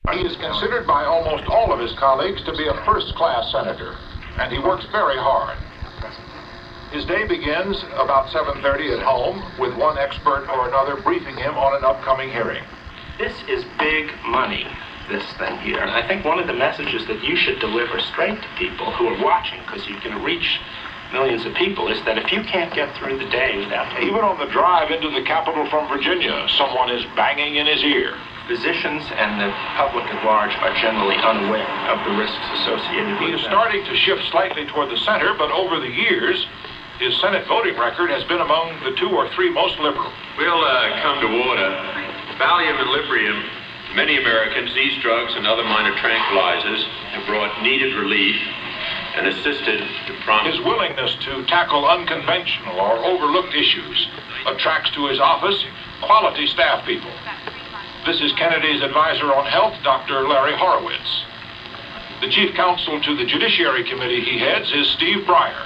He is considered by almost all of his colleagues to be a first-class senator, and he works very hard. His day begins about 7:30 at home with one expert or another briefing him on an upcoming hearing. This is big money, this thing here. And I think one of the messages that you should deliver straight to people who are watching, because you're going to reach millions of people, is that if you can't get through the day without taking... Even on the drive into the Capitol from Virginia, someone is banging in his ear. Physicians and the public at large are generally unaware of the risks associated with He is them. starting to shift slightly toward the center, but over the years, his Senate voting record has been among the 2 or 3 most liberal. We'll come to order. Valium and Librium, many Americans, these drugs and other minor tranquilizers have brought needed relief and assisted to prompt... His willingness to tackle unconventional or overlooked issues attracts to his office quality staff people. This is Kennedy's advisor on health, Dr. Larry Horowitz. The chief counsel to the Judiciary Committee he heads is Steve Breyer.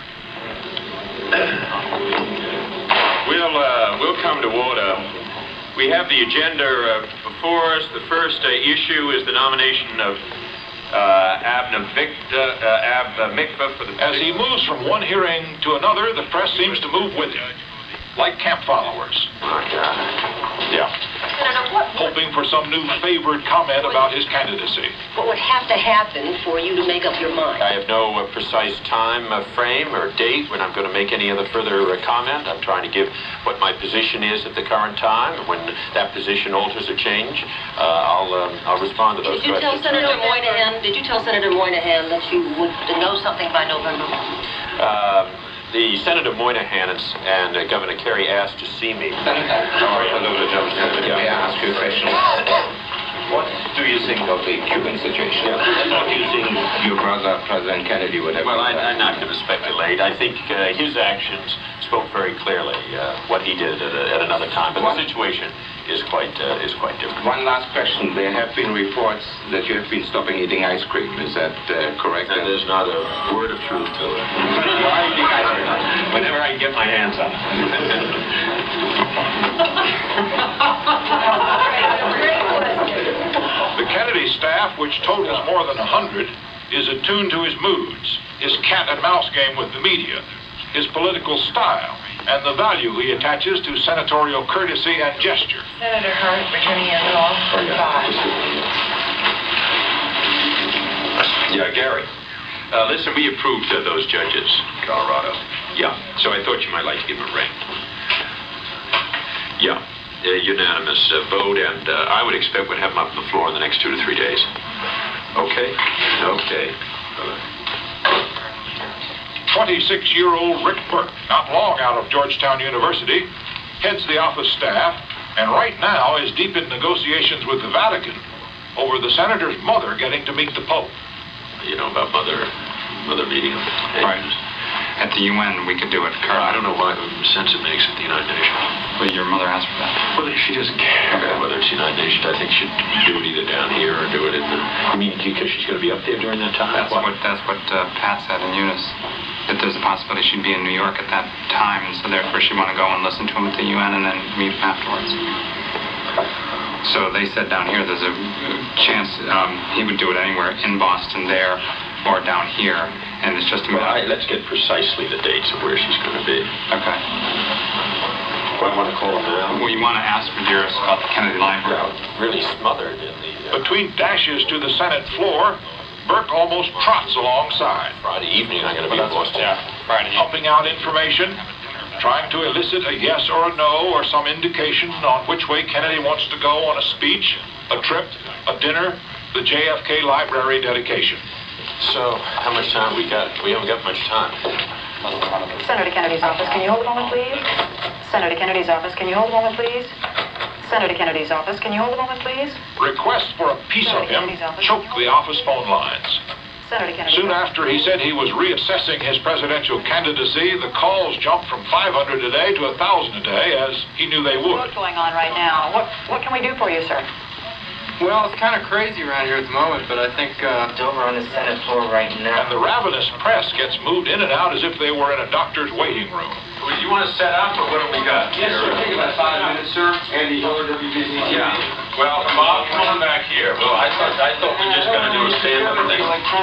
We'll come to order. We have the agenda before us. The first issue is the nomination of Abner Mikva for the... As he moves from one hearing to another, the press seems to move with him, like camp followers. Yeah. Senator, Hoping for some new favored comment about his candidacy. what would have to happen for you to make up your mind? I have no precise time frame or date when I'm going to make any other further comment. I'm trying to give what my position is at the current time. When that position alters or change, I'll respond to those questions. Did you tell Senator Moynihan that you would know something by November? The Senator Moynihan and Governor Kerry asked to see me. How are you? May I ask you a question? What do you think of the Cuban situation? What do you think your brother, President Kennedy, would have... Well, I'm not going to speculate. I think his actions spoke very clearly what he did at another time. But the situation is quite different. One last question. There have been reports that you have been stopping eating ice cream. Is that correct? And there's not a word of truth to it. Why eating ice cream? Whenever I can get my hands on it. The Kennedy staff, which totals more than 100, is attuned to his moods, his cat and mouse game with the media, his political style, and the value he attaches to senatorial courtesy and gesture. Senator Hart, returning your call. Yeah, Gary. Listen, we approved those judges, Colorado. Yeah, so I thought you might like to give them a ring. Yeah, unanimous vote, and I would expect we'd have them up on the floor in the next 2 to 3 days. Okay? Okay. 26-year-old Rick Burke, not long out of Georgetown University, heads the office staff, and right now is deep in negotiations with the Vatican over the senator's mother getting to meet the Pope. You know about mother meeting. Right. At the UN, we could do it. I don't know what sense it makes at the United Nations. But your mother asked for that. Well, she doesn't care whether it's the United Nations. I think she'd do it either down here or do it in the... You mean because she's going to be up there during that time? That's what Pat said in Eunice. That there's a possibility she'd be in New York at that time, and so therefore she'd want to go and listen to him at the UN and then meet him afterwards. So they said down here there's a chance he would do it anywhere in Boston there or down here, and it's just a matter... Let's get precisely the dates of where she's going to be. Okay. I want to call her now. Well, you want to ask for Dearest about the Kennedy Library. Yeah, really smothered in the... Between dashes to the Senate floor, Burke almost trots alongside. Friday evening, I'm going to be in Boston. Yeah, Friday. Pumping out information, trying to elicit a yes or a no or some indication on which way Kennedy wants to go on a speech, a trip, a dinner, the JFK Library dedication. So, how much time we got? We haven't got much time. Senator Kennedy's office, can you hold a moment, please? Senator Kennedy's office, can you hold a moment, please? Senator Kennedy's office, can you hold a moment, please? Requests for a piece of him choked the office phone lines. Senator Kennedy. Soon after he said he was reassessing his presidential candidacy, the calls jumped from 500 a day to 1,000 a day, as he knew they would. What's going on right now? What can we do for you, sir? Well, it's kind of crazy around here at the moment, but I think Over on the Senate floor right now. And the ravenous press gets moved in and out as if they were in a doctor's waiting room. You want to set up, or what have we got? Yes, sir. Take about 5 minutes, sir. Andy Hiller, WBZ. Yeah. Well, Bob, come on back here. Well, I thought we were just going to do a stand-up thing.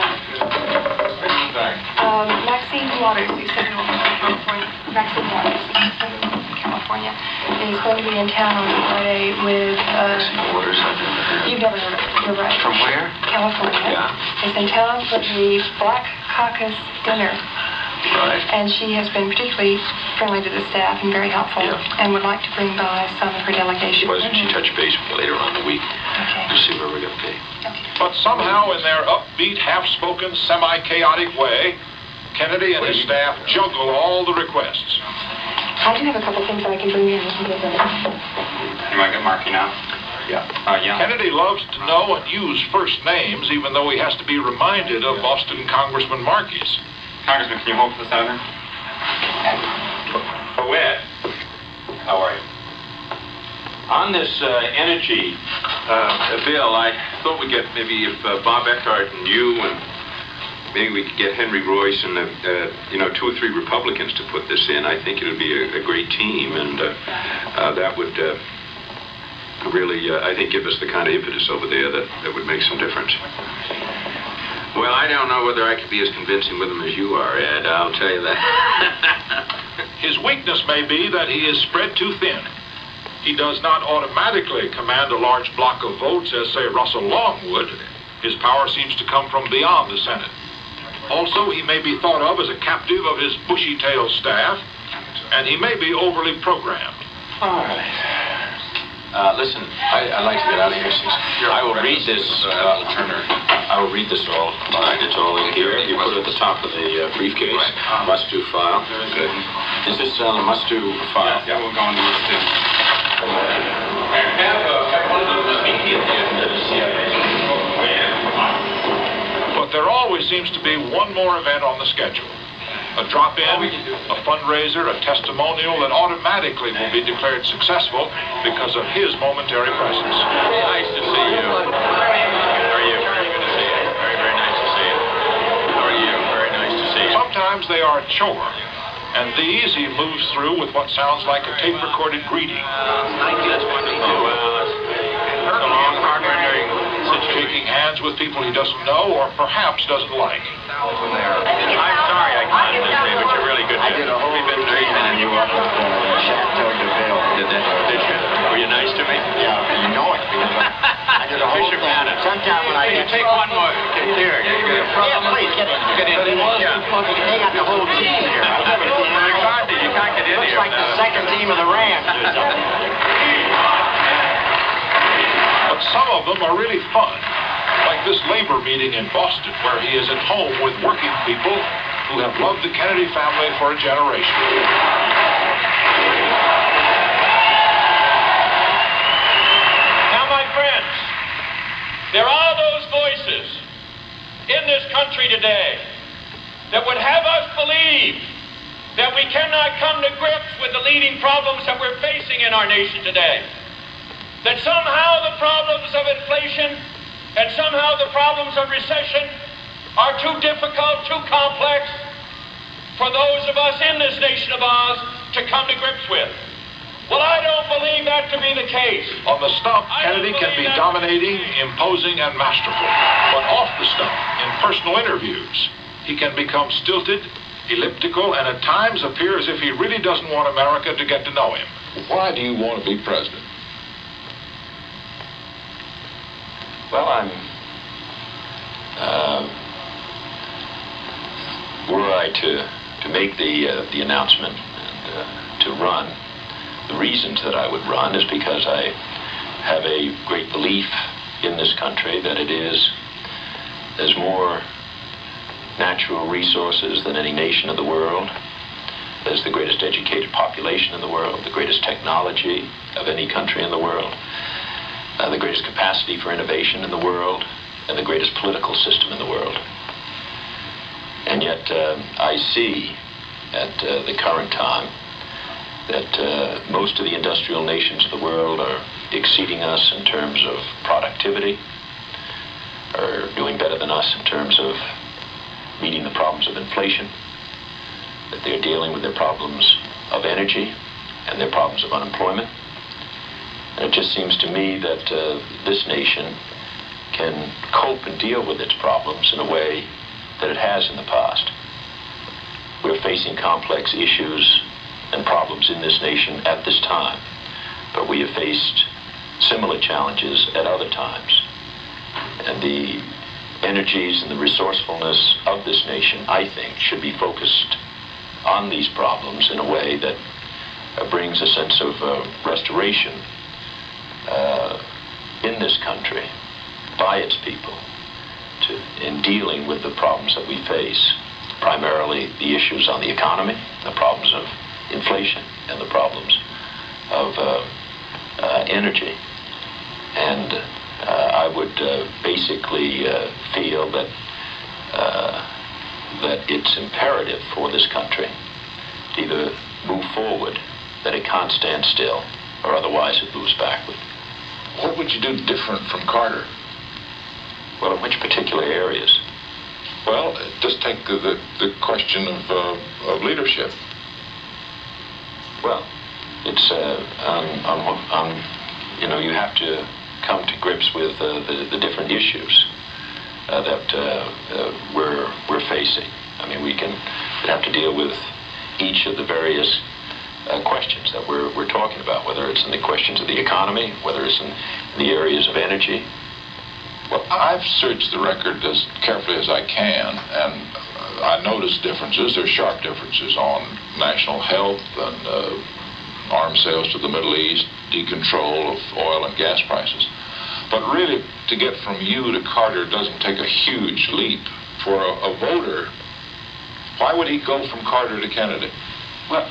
Maxine Waters, who's from California. Maxine Waters, who's from California, is going to be in town on Friday with. Waters, You've never heard of it. You're right. From where? California. Yeah. Is in town for the Black Caucus dinner. Right. And she has been particularly friendly to the staff and very helpful, and would like to bring by some of her delegation. Why doesn't she touch base with you later on in the week? Okay. To see where we're going to be. But somehow, in their upbeat, half-spoken, semi-chaotic way, Kennedy and his staff juggle all the requests. I do have a couple things that I can bring in. You want to get Marky now? Yeah. Yeah. Kennedy loves to know and use first names, even though he has to be reminded of Boston Congressman Markey's. Congressman, can you hold for the senator? Ed, how are you? On this energy bill, I thought we'd get maybe if Bob Eckhart and you and maybe we could get Henry Royce and 2 or 3 Republicans to put this in. I think it would be a great team, and that would really, I think, give us the kind of impetus over there that would make some difference. Well, I don't know whether I could be as convincing with him as you are, Ed. I'll tell you that. His weakness may be that he is spread too thin. He does not automatically command a large block of votes as, say, Russell Long would. His power seems to come from beyond the Senate. Also, he may be thought of as a captive of his bushy-tailed staff, and he may be overly programmed. All right. Listen, I'd like to get out of here. I will read this. I will read this all. It's all in here. You put it at the top of the briefcase. Right. Must-do file. Very good. Is this on the must-do file? Yeah, we'll go on to must-do. But there always seems to be one more event on the schedule. A drop-in, a fundraiser, a testimonial that automatically will be declared successful because of his momentary presence. Nice to see you. How are you? Very good to see you. Very, very nice to see you. How are you? Very nice to see you. Sometimes they are a chore, and these he moves through with what sounds like a tape-recorded greeting. That's wonderful. Well, it's a long, hard-rendering situation. Shaking hands with people he doesn't know or perhaps doesn't like. I'm sorry I can't today, but you're really good. We've been treating you up at Chateau de Ville. Did you? Were you nice to me? Yeah, you know it because I did a whole Bishop thing. Anna. Sometime when I Hey, take one more. Here. Yeah, please, get in. Get in. Yeah. They got the whole team here. I've never seen McCarthy, you can't get in Looks here. like the second team of the Rams or something. But some of them are really fun, like this labor meeting in Boston, where he is at home with working people who have loved the Kennedy family for a generation. Now, my friends, there are those voices in this country today that would have us believe that we cannot come to grips with the leading problems that we're facing in our nation today. That somehow the problems of inflation and somehow the problems of recession are too difficult, too complex for those of us in this nation of ours to come to grips with. Well, I don't believe that to be the case. On the stump, Kennedy can be dominating, imposing, and masterful. But off the stump, in personal interviews, he can become stilted, elliptical, and at times appear as if he really doesn't want America to get to know him. Why do you want to be president? Well, were I to make the announcement and to run, the reasons that I would run is because I have a great belief in this country that there's more natural resources than any nation in the world. There's the greatest educated population in the world, the greatest technology of any country in the world, the greatest capacity for innovation in the world, and the greatest political system in the world. And yet I see at the current time that most of the industrial nations of the world are exceeding us in terms of productivity, are doing better than us in terms of meeting the problems of inflation, that they're dealing with their problems of energy and their problems of unemployment. And it just seems to me that this nation can cope and deal with its problems in a way that it has in the past. We're facing complex issues and problems in this nation at this time, but we have faced similar challenges at other times. And the energies and the resourcefulness of this nation, I think, should be focused on these problems in a way that brings a sense of restoration in this country by its people in dealing with the problems that we face, primarily the issues on the economy, the problems of inflation, and the problems of energy. And I would basically feel that that it's imperative for this country to either move forward, that it can't stand still, or otherwise it moves backward. What would you do different from Carter? Well, in which particular areas? Well, just take the question of leadership. Well, it's you have to come to grips with the different issues that we're facing. I mean, we'd have to deal with each of the various questions that we're talking about, whether it's in the questions of the economy, whether it's in the areas of energy. Well, I've searched the record as carefully as I can, and I noticed differences. There's sharp differences on national health and arms sales to the Middle East, decontrol of oil and gas prices. But really, to get from you to Carter doesn't take a huge leap. For a voter, why would he go from Carter to Kennedy? Well,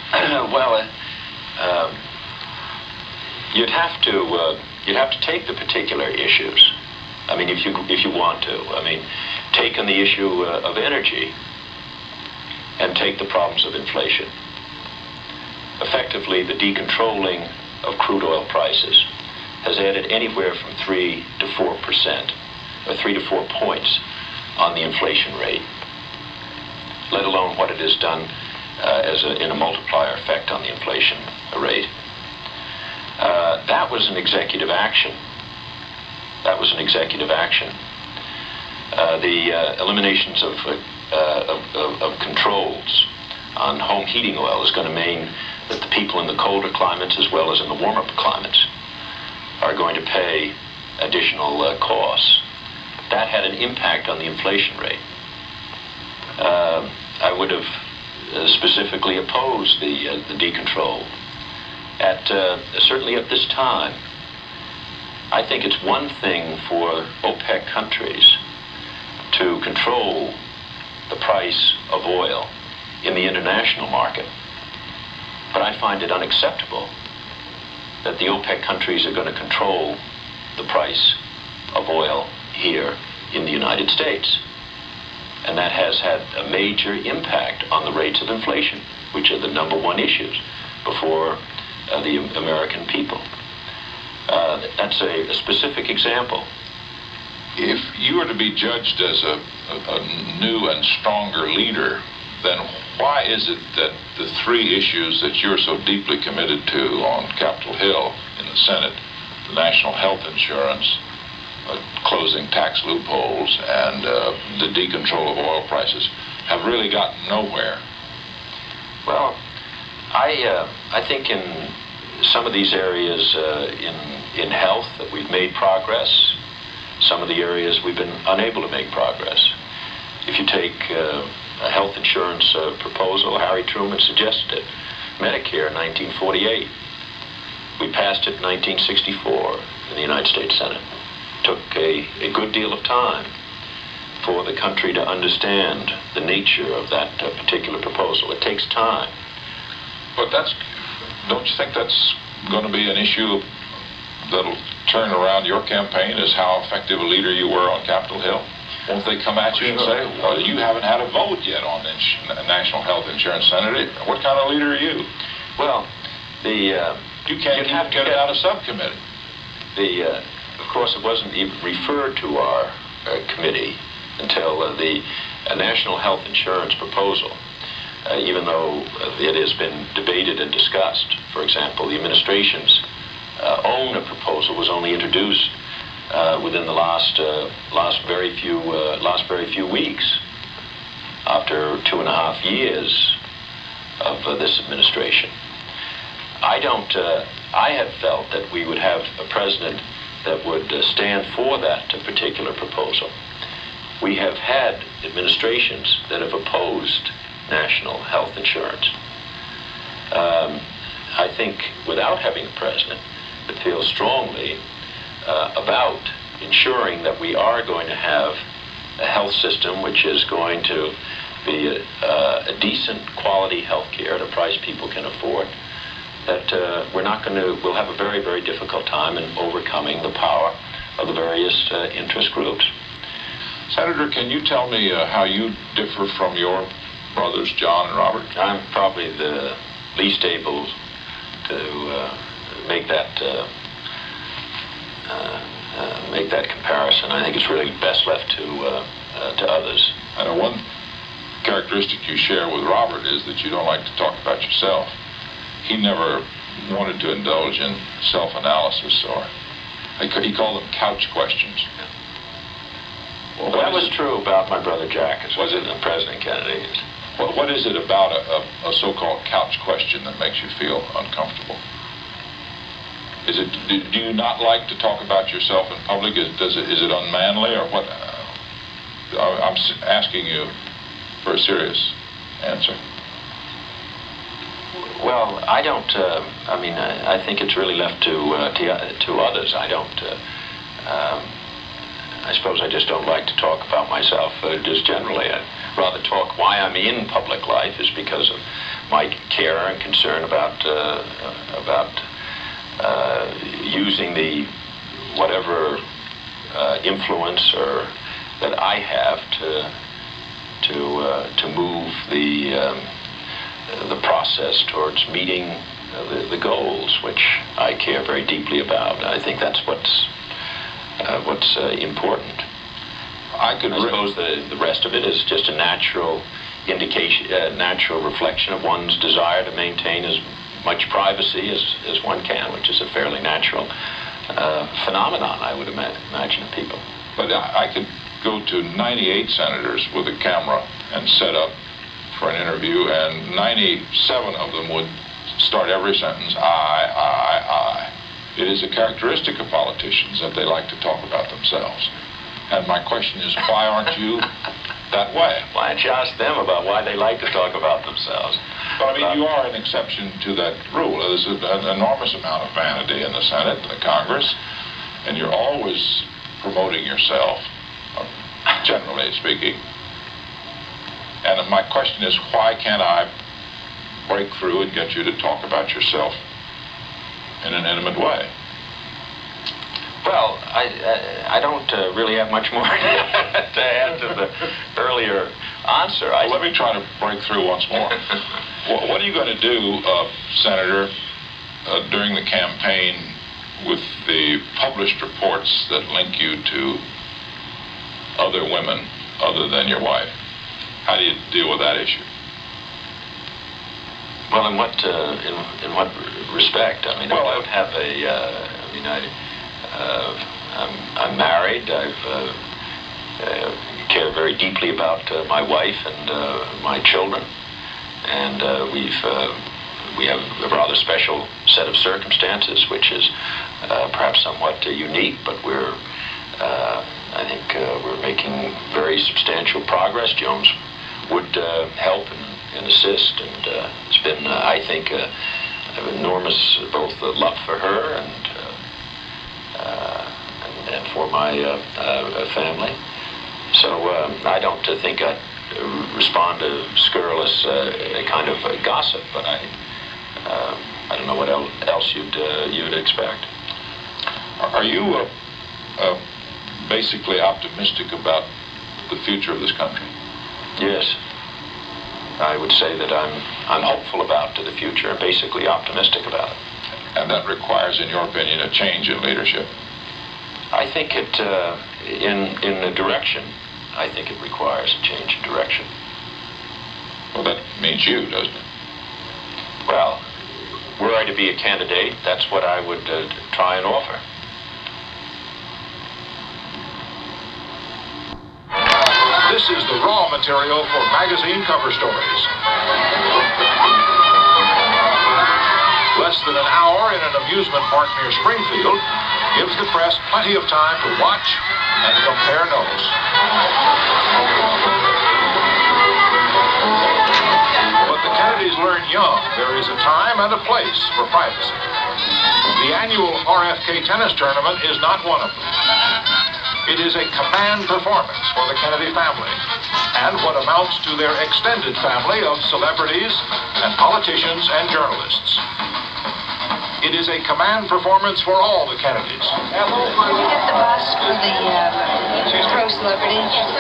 you'd have to take the particular issues. I mean, if you want to. I mean, take on the issue of energy and take the problems of inflation. Effectively, the decontrolling of crude oil prices has added anywhere from 3 to 4%, or 3 to 4 points on the inflation rate, let alone what it has done in a multiplier effect on the inflation rate. That was an executive action. That was an executive action. The eliminations of controls on home heating oil is going to mean that the people in the colder climates as well as in the warmer climates are going to pay additional costs. That had an impact on the inflation rate. I would have specifically opposed the decontrol. Certainly at this time, I think it's one thing for OPEC countries to control the price of oil in the international market. But I find it unacceptable that the OPEC countries are going to control the price of oil here in the United States. And that has had a major impact on the rates of inflation, which are the #1 issues before the American people. That's a specific example. If you were to be judged as a new and stronger leader, then why is it that the 3 issues that you're so deeply committed to on Capitol Hill in the Senate, the national health insurance, closing tax loopholes, and the decontrol of oil prices, have really gotten nowhere? Well, I think in some of these areas in health that we've made progress. Some of the areas we've been unable to make progress. If you take a health insurance proposal, Harry Truman suggested it. Medicare in 1948. We passed it in 1964 in the United States Senate. Took a good deal of time for the country to understand the nature of that particular proposal. It takes time. But don't you think that's going to be an issue that'll turn around your campaign, is how effective a leader you were on Capitol Hill? Won't they come at you and say, well, you haven't had a vote yet on the national health insurance, Senator? What kind of leader are you? Well, you can't even get it out of subcommittee. Of course, it wasn't even referred to our committee until the national health insurance proposal even though it has been debated and discussed. For example, the administration's own proposal was only introduced within the last very few weeks, after 2.5 years of this administration. I had felt that we would have a president that would stand for that particular proposal. We have had administrations that have opposed national health insurance. I think without having a president that feels strongly about ensuring that we are going to have a health system which is going to be a decent quality health care at a price people can afford, that we'll have a very, very difficult time in overcoming the power of the various interest groups. Senator, can you tell me how you differ from your brothers, John and Robert? I'm probably the least able to make that comparison. I think it's really best left to others. I know one characteristic you share with Robert is that you don't like to talk about yourself. He never wanted to indulge in self-analysis, or he called them couch questions. Well, that was true about my brother Jack as well as President Kennedy. What is it about a so-called couch question that makes you feel uncomfortable? Do you not like to talk about yourself in public? Is it unmanly, or what? I'm asking you for a serious answer. Well, I don't. I think it's really left to others. I don't. I suppose I just don't like to talk about myself. Just generally, I'd rather talk. Why I'm in public life is because of my care and concern about using the whatever influence or that I have to move the process towards meeting the goals, which I care very deeply about. I think that's what's important. I suppose the rest of it is just a natural indication, natural reflection of one's desire to maintain as much privacy as one can, which is a fairly natural phenomenon, I would imagine, of people. But I could go to 98 senators with a camera and set up for an interview, and 97 of them would start every sentence, I. It is a characteristic of politicians that they like to talk about themselves. And my question is, why aren't you that way? Why don't you ask them about why they like to talk about themselves? But I mean, you are an exception to that rule. There's an enormous amount of vanity in the Senate and the Congress, and you're always promoting yourself, generally speaking. And my question is, why can't I break through and get you to talk about yourself in an intimate way? Well, I don't really have much more to add to the earlier answer. Well, let me try to break through once more. What are you going to do, Senator, during the campaign with the published reports that link you to other women other than your wife? How do you deal with that issue? Well, in what respect? I mean, well, I don't have I'm married. I've care very deeply about my wife and my children, and we have a rather special set of circumstances, which is perhaps somewhat unique, but I think we're making very substantial progress. Jones would help and assist, and it's been, I think, an enormous both love for her and for my family. So I don't think I respond to scurrilous kind of gossip, but I don't know what else you'd expect. Are you basically optimistic about the future of this country? Yes. I would say that I'm hopeful about the future and basically optimistic about it. And that requires, in your opinion, a change in leadership? I think it, in a direction, I think it requires a change in direction. Well, that means you, doesn't it? Well, were I to be a candidate, that's what I would try and offer. This is the raw material for magazine cover stories. Less than an hour in an amusement park near Springfield gives the press plenty of time to watch and compare notes. But the Kennedys learn young there is a time and a place for privacy. The annual RFK tennis tournament is not one of them. It is a command performance for the Kennedy family and what amounts to their extended family of celebrities and politicians and journalists. It is a command performance for all the Kennedys. Did you get the bus for the pro celebrity?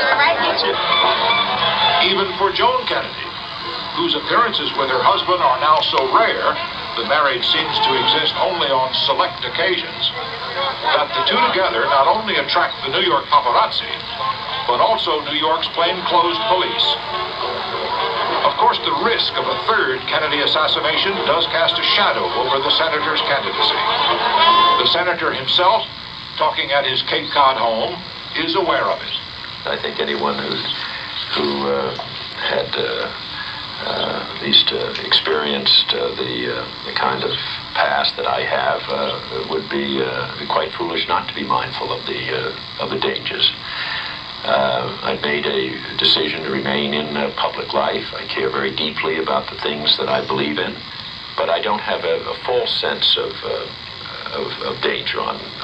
Even for Joan Kennedy, whose appearances with her husband are now so rare, the marriage seems to exist only on select occasions, that the two together not only attract the New York paparazzi, but also New York's plainclothes police. Of course, the risk of a third Kennedy assassination does cast a shadow over the senator's candidacy. The senator himself, talking at his Cape Cod home, is aware of it. I think anyone who had at least experienced the kind of past that I have would be quite foolish not to be mindful of the dangers. I've made a decision to remain in public life. I care very deeply about the things that I believe in, but I don't have a false sense of danger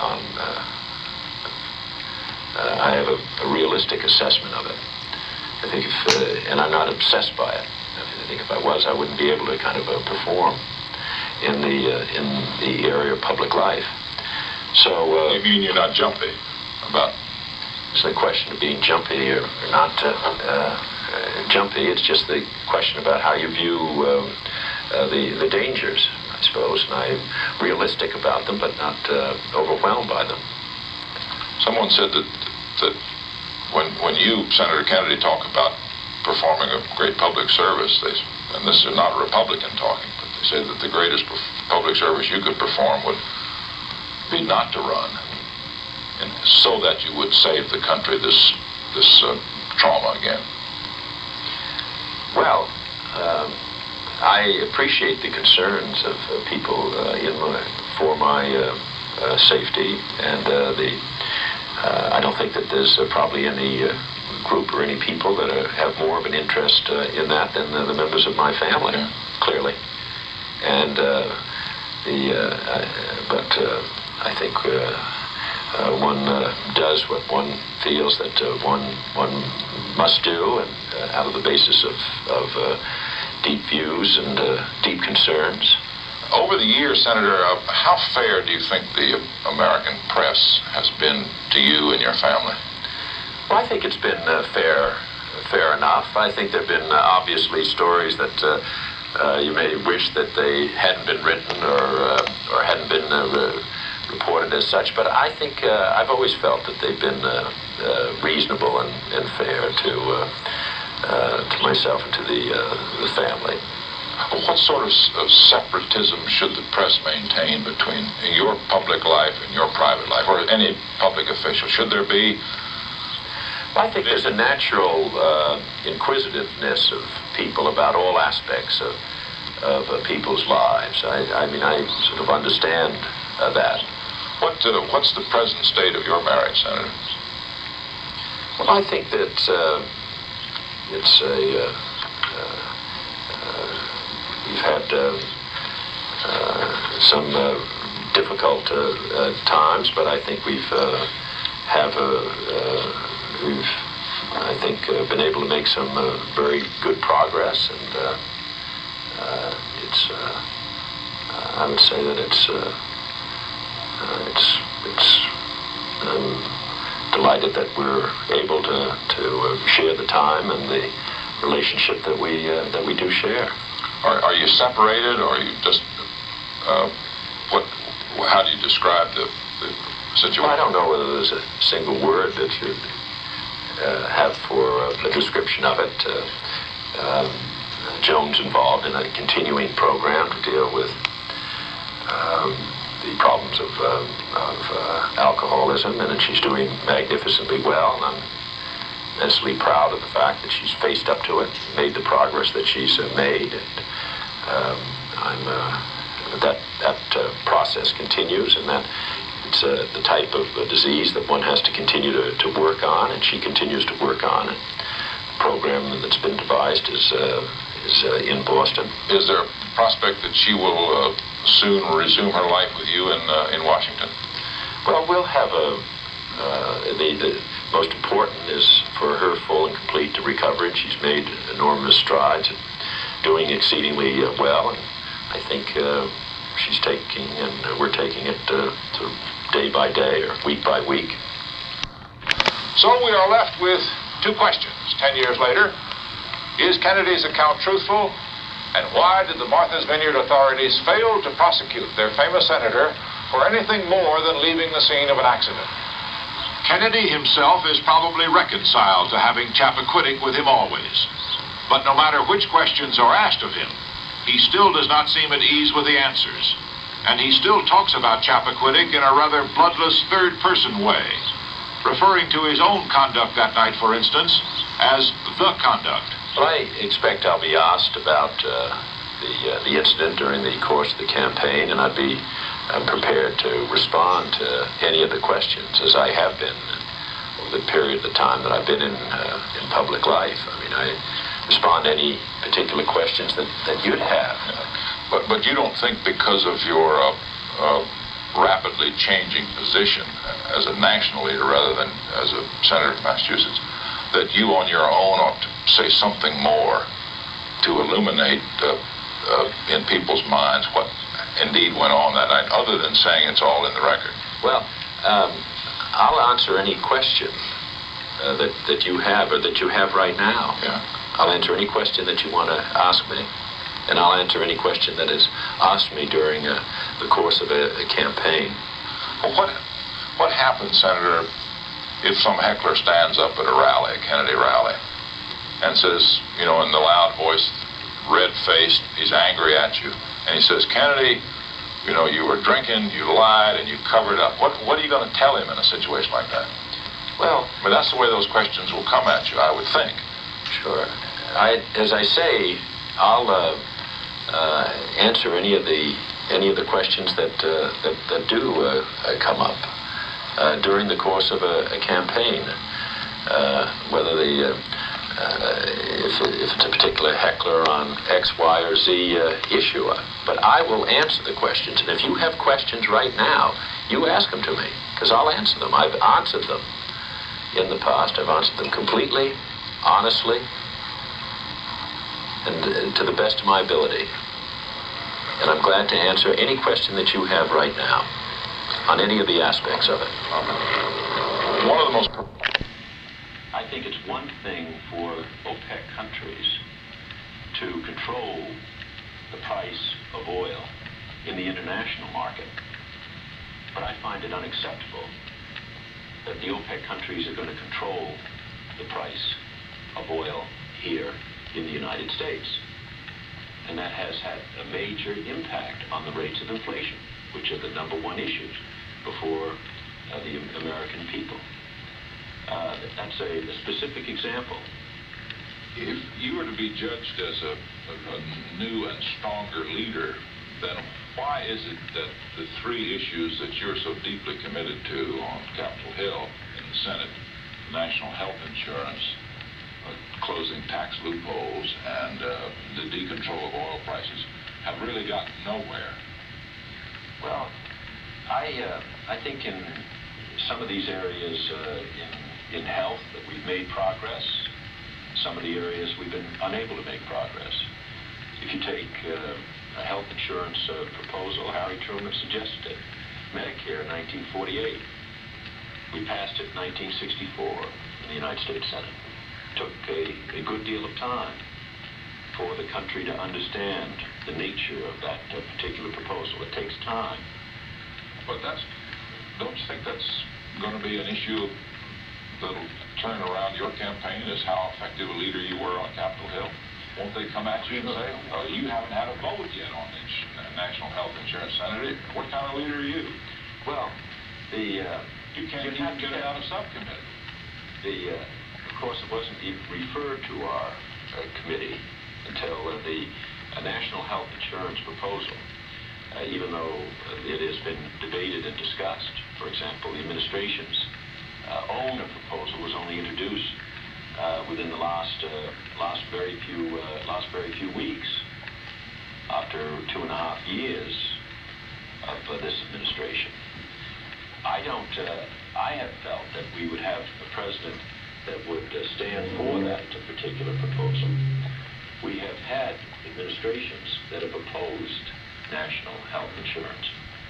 I have a realistic assessment of it. I think and I'm not obsessed by it. I think if I was, I wouldn't be able to kind of perform in the area of public life. So. You mean you're not jumpy about? It's the question of being jumpy or not jumpy. It's just the question about how you view the dangers, I suppose. And I'm realistic about them, but not overwhelmed by them. Someone said that when you, Senator Kennedy, talk about performing a great public service, and this is not a Republican talking, but they say that the greatest public service you could perform would be not to run, and so that you would save the country this trauma again. Well, I appreciate the concerns of people for my safety, and I don't think that there's probably any group or any people that have more of an interest in that than the members of my family, clearly. And but I think one does what one feels that one must do, and out of the basis of deep views and deep concerns. Over the years, Senator, how fair do you think the American press has been to you and your family? Well, I think it's been fair enough. I think there have been obviously stories that you may wish that they hadn't been written or hadn't been reported as such. But I think I've always felt that they've been reasonable and fair to myself and to the family. What sort of separatism should the press maintain between your public life and your private life, or any public official? Should there be? Well, I think there's a natural inquisitiveness of people about all aspects of people's lives. I mean, I sort of understand that. What's the present state of your marriage, Senator? Well, I think that it's we've had some difficult times, but I think we've I think been able to make some very good progress, and it's I would say that it's I'm delighted that we're able to share the time and the relationship that we do share. Are you separated, or are you just how do you describe the situation? Well, I don't know whether there's a single word that you'd have for a description of it. Jones involved in a continuing program to deal with the problems of alcoholism, and she's doing magnificently well. And I'm immensely proud of the fact that she's faced up to it, made the progress that she's made, and that process continues, and that it's the type of disease that one has to continue to work on, and she continues to work on it. The program that's been devised is in Boston. Is there a prospect that she will soon resume her life with you in Washington? Well, we'll have the most important is for her full and complete recovery. She's made enormous strides and doing exceedingly well, and I think she's taking, and we're taking it day by day or week by week. So we are left with two questions 10 years later. Is Kennedy's account truthful? And why did the Martha's Vineyard authorities fail to prosecute their famous senator for anything more than leaving the scene of an accident? Kennedy himself is probably reconciled to having Chappaquiddick with him always. But no matter which questions are asked of him, he still does not seem at ease with the answers. And he still talks about Chappaquiddick in a rather bloodless third-person way, referring to his own conduct that night, for instance, as the conduct. Well, I expect I'll be asked about the incident during the course of the campaign, and I'd be prepared to respond to any of the questions, as I have been over the period of time that I've been in public life. I mean, I respond to any particular questions that you'd have. But you don't think because of your rapidly changing position as a national leader rather than as a senator of Massachusetts, that you on your own ought to say something more to illuminate in people's minds what indeed went on that night, other than saying it's all in the record? Well, I'll answer any question that you have or that you have right now. Yeah. I'll answer any question that you want to ask me, and I'll answer any question that is asked me during the course of a campaign. Well, what happens, Senator, if some heckler stands up at a rally, a Kennedy rally, and says, you know, in the loud voice, red-faced, he's angry at you, and he says, Kennedy, you know, you were drinking, you lied, and you covered up. What are you going to tell him in a situation like that? Well, I mean, that's the way those questions will come at you, I would think. Sure. As I say, I'll answer any of the questions that do come up during the course of a campaign, whether if it's a particular heckler on X, Y, or Z issue. But I will answer the questions, and if you have questions right now, you ask them to me, because I'll answer them. I've answered them in the past. I've answered them completely, honestly, and to the best of my ability. And I'm glad to answer any question that you have right now on any of the aspects of it. One of the most... I think it's one thing for OPEC countries to control the price of oil in the international market, but I find it unacceptable that the OPEC countries are going to control the price of oil here in the United States. And that has had a major impact on the rates of inflation, which are the number one issues before the American people. That's a specific example. If you were to be judged as a new and stronger leader, then why is it that the three issues that you're so deeply committed to on Capitol Hill in the Senate, national health insurance, closing tax loopholes, and the decontrol of oil prices, have really gotten nowhere? Well, I think in some of these areas in health that we've made progress. Some of the areas we've been unable to make progress. If you take a health insurance proposal, Harry Truman suggested it. Medicare in 1948. We passed it in 1964 in the United States Senate. Took a good deal of time for the country to understand the nature of that particular proposal. It takes time. But don't you think that's going to be an issue that'll turn around your campaign, is how effective a leader you were on Capitol Hill? won't they come at you and say, oh, you haven't had a vote yet on national health insurance, Senator? What kind of leader are you? Well, you can't even get it out of subcommittee. Of course, it wasn't even referred to our committee until the national health insurance proposal. Even though it has been debated and discussed, for example, the administration's own proposal was only introduced within the last very few weeks, after 2.5 years of this administration. I have felt that we would have a president that would stand for that particular proposal. We have had administrations that have opposed national health insurance.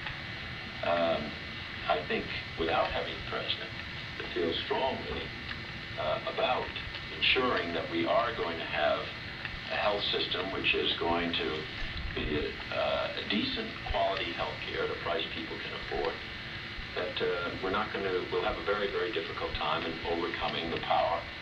I think without having a president that feels strongly about ensuring that we are going to have a health system which is going to be a decent quality health care at a price people can afford, that we'll have a very, very difficult time in overcoming the power